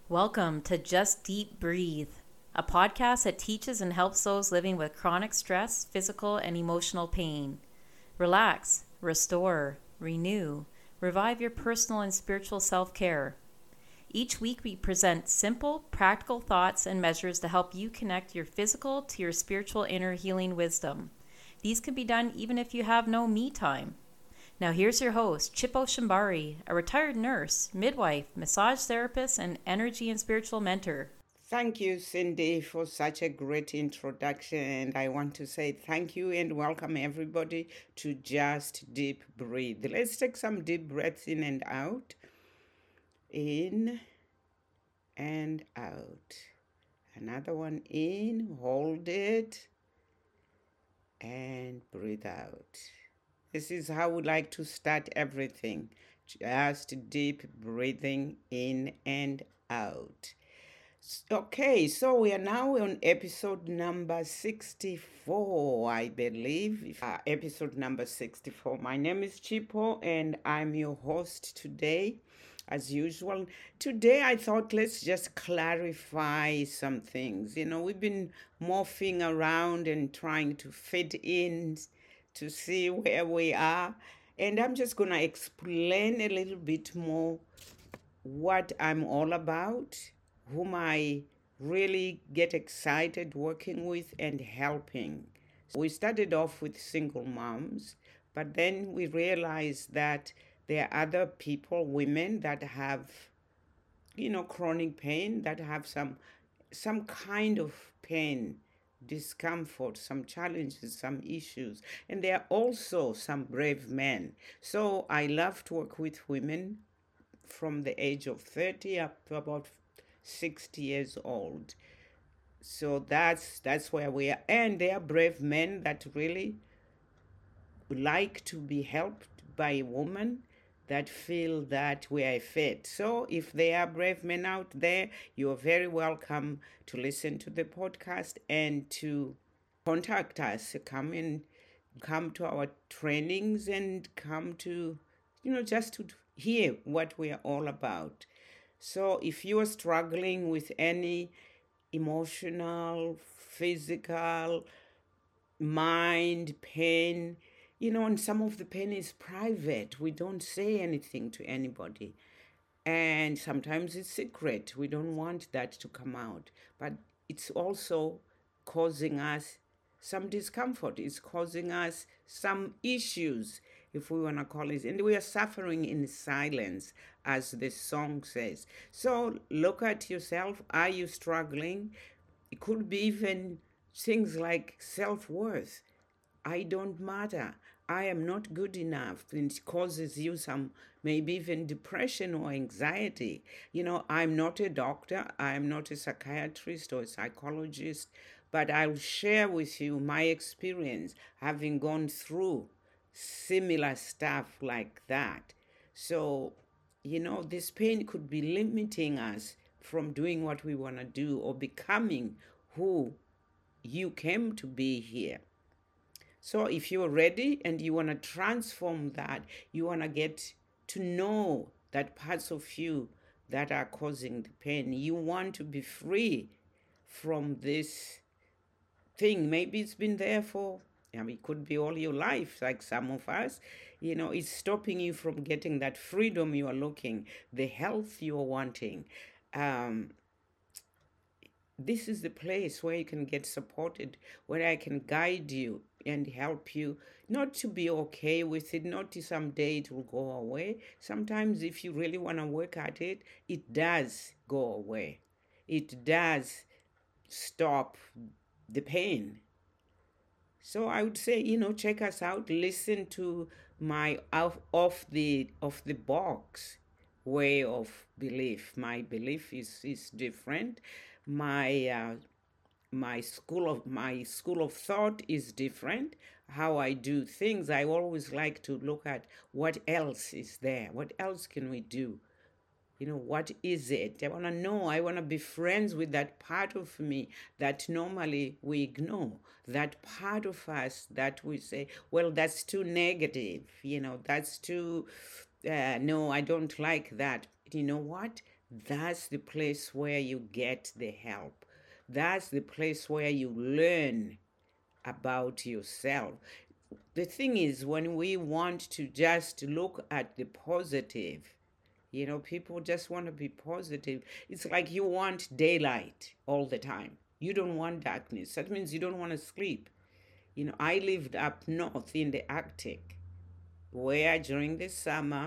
Welcome to Just Deep Breathe, a podcast that teaches and helps those living with chronic stress, physical, and emotional pain. Relax, restore, renew, revive your personal and spiritual self-care. Each week we present simple, practical thoughts and measures to help you connect your physical to your spiritual inner healing wisdom. These can be done even if you have no me time. Now here's your host, Chipo Shimbari, a retired nurse, midwife, massage therapist, and energy and spiritual mentor. Thank you, Cindy, for such a great introduction. And I want to say thank you and welcome everybody to Just Deep Breathe. Let's take some deep breaths in and out. In and out. Another one in, hold it, and breathe out. This is how we like to start everything. Just deep breathing in and out. Okay, so we are now on episode number 64, I believe. Episode number 64. My name is Chipo and I'm your host today, as usual. Today I thought let's just clarify some things. We've been morphing around and trying to fit in to see where we are. And I'm just going to explain a little bit more what I'm all about, whom I really get excited working with and helping. We started off with single moms, but then we realized that there are other people, women that have, chronic pain, that have some kind of pain, discomfort, some challenges, some issues. And there are also some brave men. So I love to work with women from the age of 30 up to about 60 years old. So that's where we are. And they are brave men that really like to be helped by a woman that feel that we are fit. So if there are brave men out there, you are very welcome to listen to the podcast and to contact us. Come to our trainings and come to, just to hear what we are all about. So if you are struggling with any emotional, physical, mind pain, and some of the pain is private. We don't say anything to anybody. And sometimes it's secret. We don't want that to come out. But it's also causing us some discomfort. It's causing us some issues, if we want to call it. And we are suffering in silence, as the song says. So look at yourself. Are you struggling? It could be even things like self-worth. I don't matter. I am not good enough. And it causes you some, maybe even depression or anxiety. I'm not a doctor. I'm not a psychiatrist or a psychologist, but I'll share with you my experience having gone through similar stuff like that. So, this pain could be limiting us from doing what we want to do or becoming who you came to be here. So if you're ready and you want to transform that, you want to get to know that parts of you that are causing the pain, you want to be free from this thing. Maybe it's been there it could be all your life, like some of us. It's stopping you from getting that freedom you are looking, the health you are wanting. This is the place where you can get supported, where I can guide you and help you not to be okay with it, not to someday it will go away. Sometimes if you really want to work at it, it does go away. It does stop the pain. So I would say, check us out, listen to my off the box way of belief. My belief is different. My my school of thought is different. How I do things, I always like to look at what else is there. What else can we do? What is it? I want to know. I want to be friends with that part of me that normally we ignore. That part of us that we say, well, that's too negative. That's too, no, I don't like that. You know what? that's the place where you get the help. That's the place where you learn about yourself. The thing is, when we want to just look at the positive, people just want to be positive. It's like you want daylight all the time. You don't want darkness. That means you don't want to sleep. I lived up north in the Arctic, where during the summer,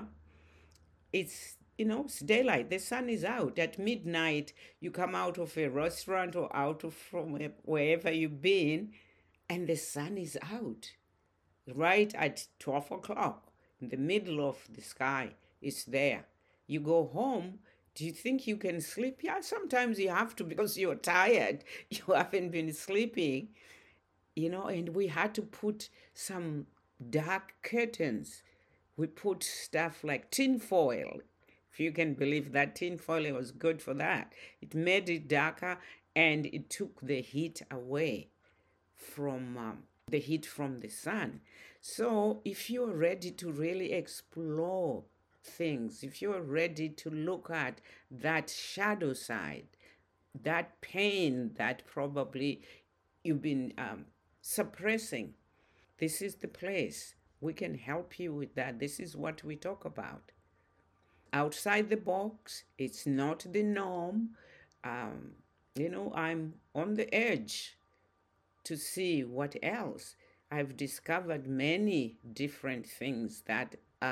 it's daylight. The sun is out. At midnight, you come out of a restaurant or from wherever you've been, and the sun is out. Right at 12 o'clock, in the middle of the sky, it's there. You go home. Do you think you can sleep? Yeah, sometimes you have to because you're tired. You haven't been sleeping, and we had to put some dark curtains. We put stuff like tin foil. If you can believe that, tin foil was good for that. It made it darker and it took the heat away from the heat from the sun. So if you're ready to really explore things, if you're ready to look at that shadow side, that pain that probably you've been suppressing, this is the place. We can help you with that. This is what we talk about. Outside the box, it's not the norm. I'm on the edge to see what else. I've discovered many different things that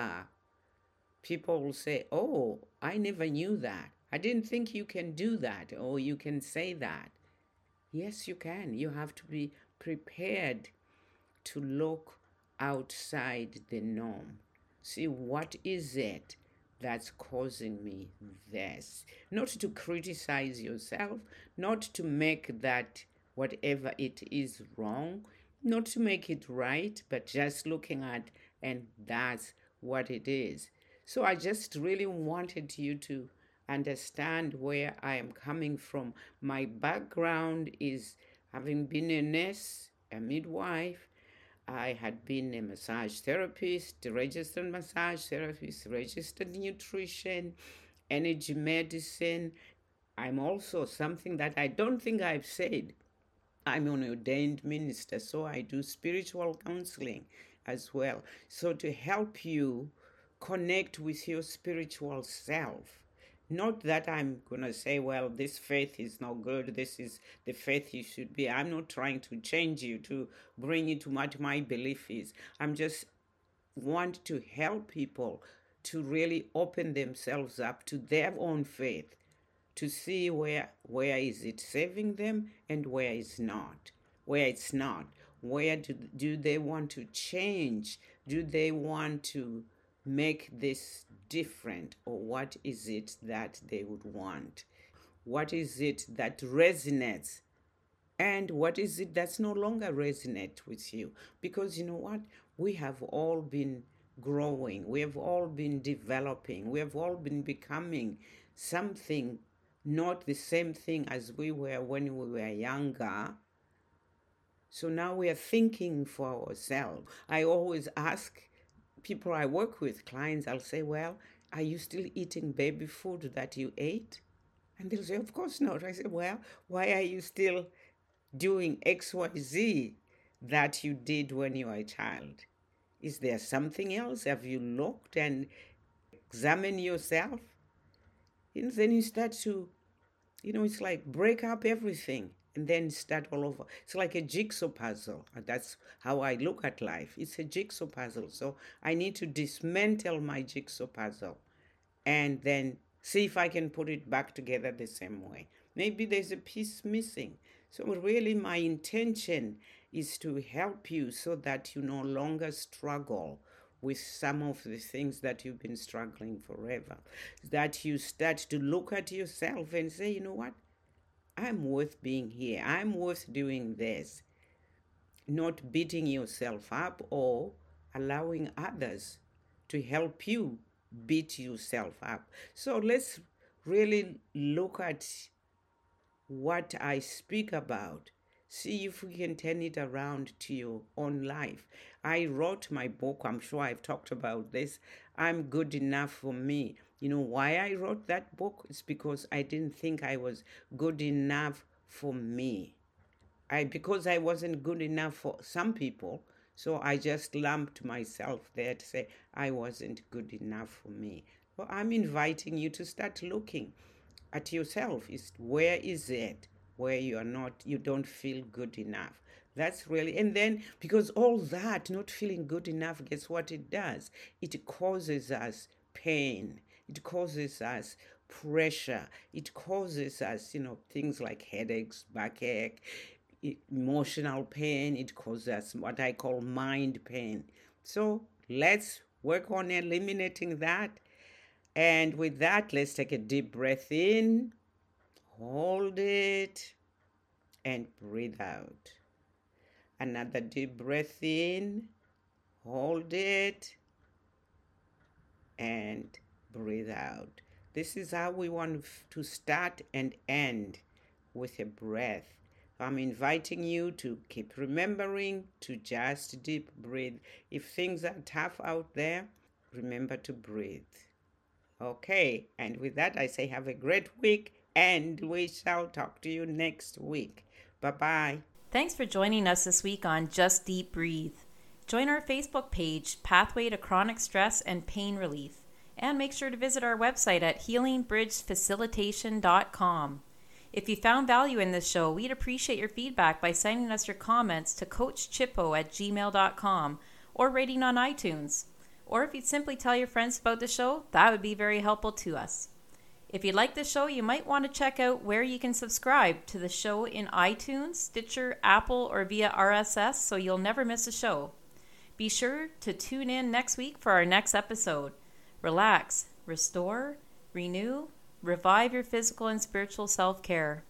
people will say, oh, I never knew that. I didn't think you can do that, or you can say that. Yes, you can. You have to be prepared to look outside the norm. See, what is it that's causing me this? Not to criticize yourself, not to make that whatever it is wrong, not to make it right, but just looking at, and that's what it is. So I just really wanted you to understand where I am coming from. My background is having been a nurse, a midwife. I had been a massage therapist, a registered massage therapist, registered nutrition, energy medicine. I'm also something that I don't think I've said. I'm an ordained minister, so I do spiritual counseling as well. So to help you connect with your spiritual self. Not that I'm going to say, well, this faith is not good, this is the faith you should be. I'm not trying to change you, to bring you to what my belief is. I'm just want to help people to really open themselves up to their own faith, to see where is it saving them and where it's not. Where do they want to change? Do they want to make this different, or what is it that they would want? What is it that resonates, and what is it that's no longer resonate with you? Because you know what, we have all been growing, we have all been developing, we have all been becoming something, not the same thing as we were when we were younger. So now we are thinking for ourselves. I always ask people I work with, clients, I'll say, well, are you still eating baby food that you ate? And they'll say, of course not. I say, well, why are you still doing XYZ that you did when you were a child? Is there something else? Have you looked and examined yourself? And then you start to, it's like break up everything and then start all over. It's like a jigsaw puzzle. That's how I look at life. It's a jigsaw puzzle. So I need to dismantle my jigsaw puzzle and then see if I can put it back together the same way. Maybe there's a piece missing. So really my intention is to help you so that you no longer struggle with some of the things that you've been struggling forever. That you start to look at yourself and say, you know what? I'm worth being here. I'm worth doing this. Not beating yourself up or allowing others to help you beat yourself up. So let's really look at what I speak about. See if we can turn it around to your own life. I wrote my book. I'm sure I've talked about this. I'm Good Enough for Me. You know why I wrote that book? It's because I didn't think I was good enough for me. Because I wasn't good enough for some people, so I just lumped myself there to say I wasn't good enough for me. Well, I'm inviting you to start looking at yourself. Where is it where you don't feel good enough? That's really, and then because all that not feeling good enough, guess what it does? It causes us pain. It causes us pressure. It causes us, things like headaches, backache, emotional pain. It causes what I call mind pain. So let's work on eliminating that. And with that, let's take a deep breath in, hold it, and breathe out. Another deep breath in, hold it, and breathe out. This is how we want to start and end, with a breath. I'm inviting you to keep remembering to just deep breathe. If things are tough out there, remember to breathe. Okay, and with that, I say have a great week, and we shall talk to you next week. Bye-bye. Thanks for joining us this week on Just Deep Breathe. Join our Facebook page, Pathway to Chronic Stress and Pain Relief, and make sure to visit our website at healingbridgefacilitation.com. If you found value in this show, we'd appreciate your feedback by sending us your comments to coachchippo@gmail.com or rating on iTunes. Or if you'd simply tell your friends about the show, that would be very helpful to us. If you like the show, you might want to check out where you can subscribe to the show in iTunes, Stitcher, Apple, or via RSS so you'll never miss a show. Be sure to tune in next week for our next episode. Relax, restore, renew, revive your physical and spiritual self-care.